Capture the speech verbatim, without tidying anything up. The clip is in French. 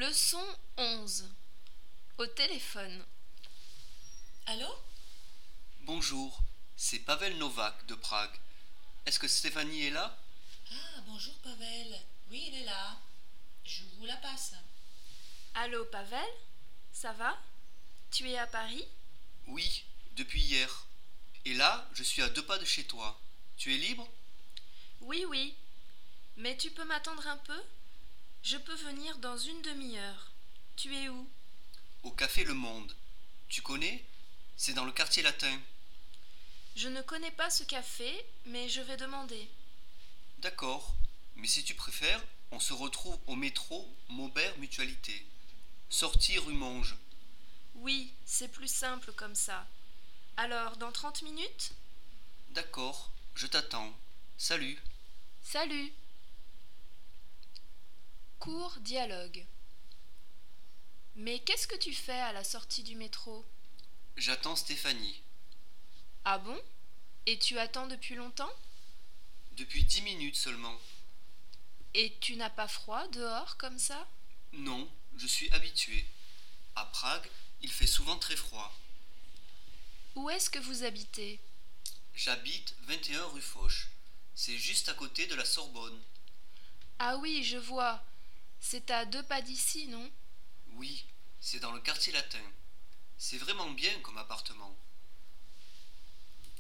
Leçon onze. Au téléphone. Allô? Bonjour, c'est Pavel Novak de Prague. Est-ce que Stéphanie est là? Ah, bonjour Pavel. Oui, il est là. Je vous la passe. Allô Pavel? Ça va? Tu es à Paris? Oui, depuis hier. Et là, je suis à deux pas de chez toi. Tu es libre? Oui, oui. Mais tu peux m'attendre un peu? Je peux venir dans une demi-heure. Tu es où? Au café Le Monde. Tu connais? C'est dans le quartier latin. Je ne connais pas ce café, mais je vais demander. D'accord, mais si tu préfères, on se retrouve au métro Maubert Mutualité. Sortie rue Monge. Oui, c'est plus simple comme ça. Alors, dans trente minutes? D'accord, je t'attends. Salut. Salut! Cours dialogue. Mais qu'est-ce que tu fais à la sortie du métro? J'attends Stéphanie. Ah bon? Et tu attends depuis longtemps? Depuis dix minutes seulement. Et tu n'as pas froid dehors comme ça? Non, je suis habitué. À Prague, il fait souvent très froid. Où est-ce que vous habitez? J'habite vingt et un rue Foch. C'est juste à côté de la Sorbonne. Ah oui, je vois. C'est à deux pas d'ici, non? Oui, c'est dans le quartier latin. C'est vraiment bien comme appartement.